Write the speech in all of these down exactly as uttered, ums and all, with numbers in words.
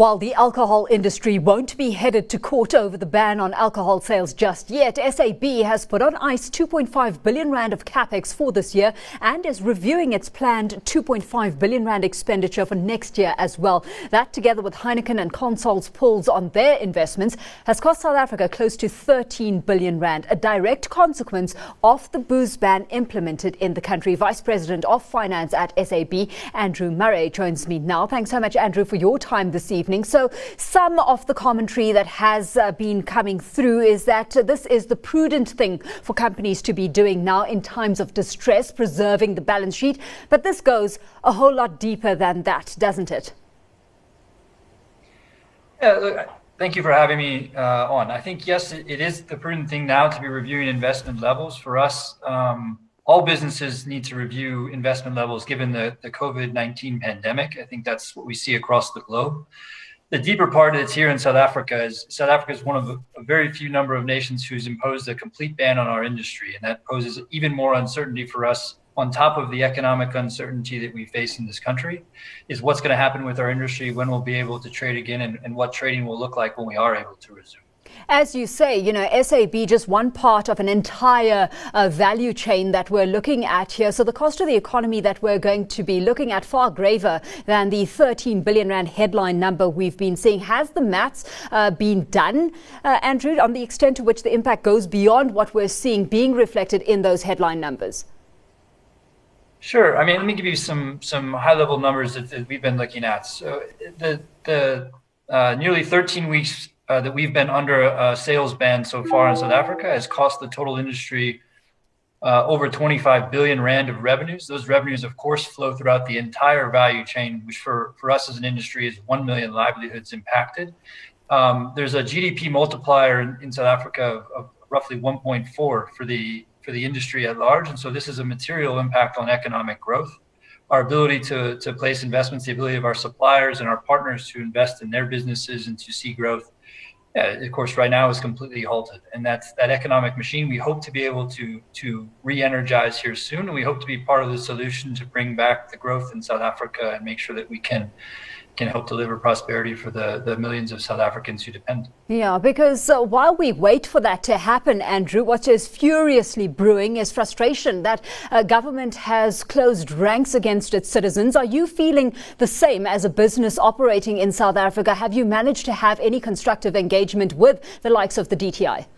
While the alcohol industry won't be headed to court over the ban on alcohol sales just yet, S A B has put on ice two point five billion rand of capex for this year and is reviewing its planned two point five billion rand expenditure for next year as well. That, together with Heineken and Consol's pulls on their investments, has cost South Africa close to thirteen billion rand, a direct consequence of the booze ban implemented in the country. Vice President of Finance at S A B, Andrew Murray, joins me now. Thanks so much, Andrew, for your time this evening. So some of the commentary that has uh, been coming through is that uh, this is the prudent thing for companies to be doing now in times of distress, preserving the balance sheet. But this goes a whole lot deeper than that, doesn't it? Yeah, look, thank you for having me uh, on. I think, yes, it, it is the prudent thing now to be reviewing investment levels. For us, um, all businesses need to review investment levels given the, the COVID nineteen pandemic. I think that's what we see across the globe. The deeper part that's here in South Africa is South Africa is one of a, a very few number of nations who's imposed a complete ban on our industry. And that poses even more uncertainty for us on top of the economic uncertainty that we face in this country, is what's going to happen with our industry, when we'll be able to trade again, and, and what trading will look like when we are able to resume. As you say, you know, S A B, just one part of an entire uh, value chain that we're looking at here. So the cost of the economy that we're going to be looking at far graver than the thirteen billion rand headline number we've been seeing. Has the maths uh, been done, uh, Andrew, on the extent to which the impact goes beyond what we're seeing being reflected in those headline numbers? Sure. I mean, let me give you some some high level numbers that, that we've been looking at. So the the uh, nearly thirteen weeks Uh, that we've been under a sales ban so far in South Africa has cost the total industry uh, over twenty-five billion rand of revenues. Those revenues, of course, flow throughout the entire value chain, which for, for us as an industry is one million livelihoods impacted. Um, there's a G D P multiplier in, in South Africa of, of roughly one point four for the for the industry at large. And so this is a material impact on economic growth. Our ability to, to place investments, the ability of our suppliers and our partners to invest in their businesses and to see growth, yeah, of course, right now is completely halted. And that's that economic machine we hope to be able to to re-energize here soon. And we hope to be part of the solution to bring back the growth in South Africa and make sure that we can can help deliver prosperity for the, the millions of South Africans who depend. Yeah, because uh, while we wait for that to happen, Andrew, what is furiously brewing is frustration that uh, government has closed ranks against its citizens. Are you feeling the same as a business operating in South Africa? Have you managed to have any constructive engagement with the likes of the D T I?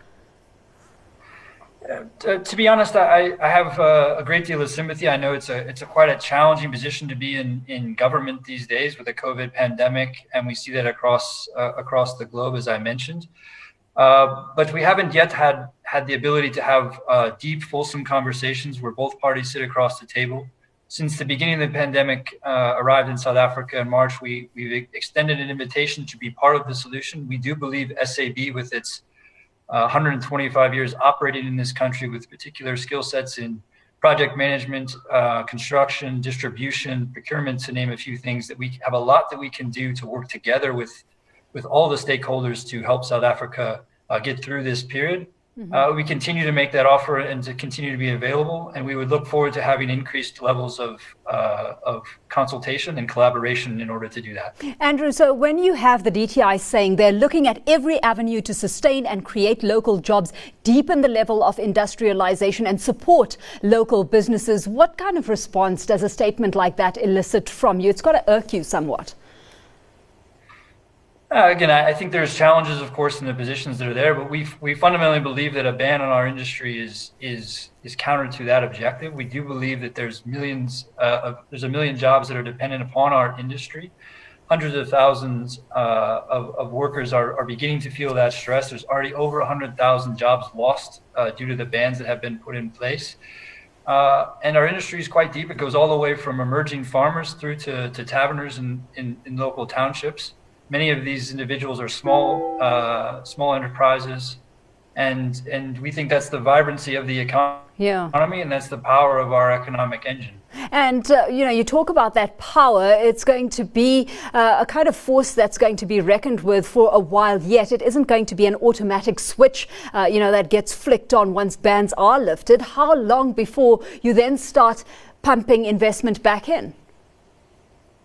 Uh, to, to be honest, I, I have uh, a great deal of sympathy. I know it's a it's a quite a challenging position to be in, in government these days with the COVID pandemic, and we see that across uh, across the globe, as I mentioned. Uh, but we haven't yet had had the ability to have uh, deep, fulsome conversations where both parties sit across the table. Since the beginning of the pandemic uh, arrived in South Africa in March, we we've extended an invitation to be part of the solution. We do believe S A B, with its Uh, one hundred twenty-five years operating in this country with particular skill sets in project management, uh, construction, distribution, procurement, to name a few things, that we have a lot that we can do to work together with, with all the stakeholders to help South Africa uh, get through this period. Mm-hmm. Uh, we continue to make that offer and to continue to be available, and we would look forward to having increased levels of uh, of consultation and collaboration in order to do that. Andrew, so when you have the D T I saying they're looking at every avenue to sustain and create local jobs, deepen the level of industrialization and support local businesses, what kind of response does a statement like that elicit from you? It's got to irk you somewhat. Uh, again, I, I think there's challenges, of course, in the positions that are there, but we we fundamentally believe that a ban on our industry is is is counter to that objective. We do believe that there's millions uh, of there's a million jobs that are dependent upon our industry. Hundreds of thousands uh, of, of workers are, are beginning to feel that stress. There's already over one hundred thousand jobs lost uh, due to the bans that have been put in place. Uh, and our industry is quite deep. It goes all the way from emerging farmers through to, to taverners in, in, in local townships. Many of these individuals are small, uh, small enterprises, and and we think that's the vibrancy of the economy, yeah. and that's the power of our economic engine. And, uh, you know, you talk about that power. It's going to be uh, a kind of force that's going to be reckoned with for a while yet. It isn't going to be an automatic switch, uh, you know, that gets flicked on once bans are lifted. How long before you then start pumping investment back in?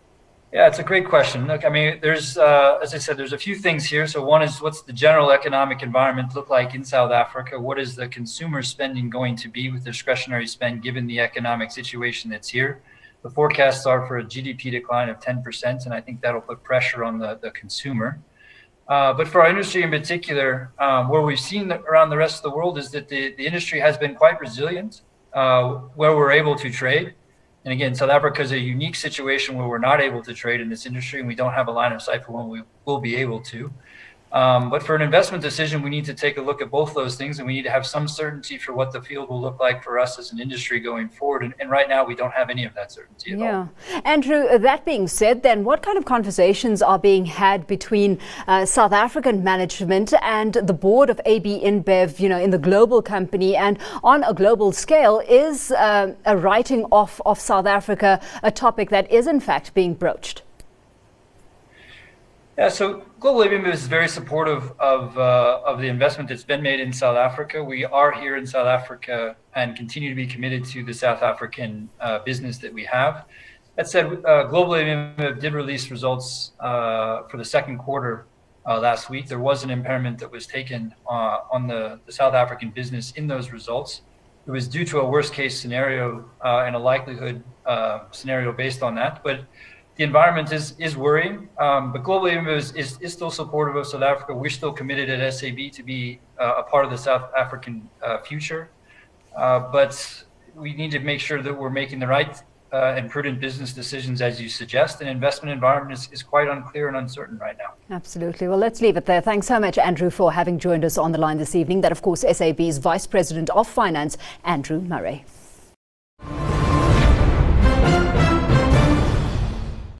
Yeah, it's a great question. Look, I mean, there's, uh, as I said, there's a few things here. So one is, what's the general economic environment look like in South Africa? What is the consumer spending going to be with discretionary spend given the economic situation that's here? The forecasts are for a G D P decline of ten percent, and I think that'll put pressure on the, the consumer. Uh, but for our industry in particular, um, where we've seen the, around the rest of the world is that the, the industry has been quite resilient, uh, where we're able to trade. And again, South Africa is a unique situation where we're not able to trade in this industry, and we don't have a line of sight for when we will be able to. Um, but for an investment decision, we need to take a look at both those things, and we need to have some certainty for what the field will look like for us as an industry going forward. And, and right now, we don't have any of that certainty at yeah. all. Andrew, that being said, then what kind of conversations are being had between uh, South African management and the board of A B InBev, you know, in the global company, and on a global scale? Is uh, a writing off of South Africa a topic that is in fact being broached? Yeah, so Global A B InBev is very supportive of uh, of the investment that's been made in South Africa. We are here in South Africa and continue to be committed to the South African uh, business that we have. That said, uh, Global A B InBev did release results uh, for the second quarter uh, last week. There was an impairment that was taken uh, on the, the South African business in those results. It was due to a worst case scenario uh, and a likelihood uh, scenario based on that. But the environment is is worrying, um, but Global A B InBev is, is, is still supportive of South Africa. We're still committed at S A B to be uh, a part of the South African uh, future, uh, but we need to make sure that we're making the right uh, and prudent business decisions, as you suggest. An investment environment is, is quite unclear and uncertain right now. Absolutely. Well, let's leave it there. Thanks so much, Andrew, for having joined us on the line this evening. That, of course, S A B's Vice President of Finance, Andrew Murray.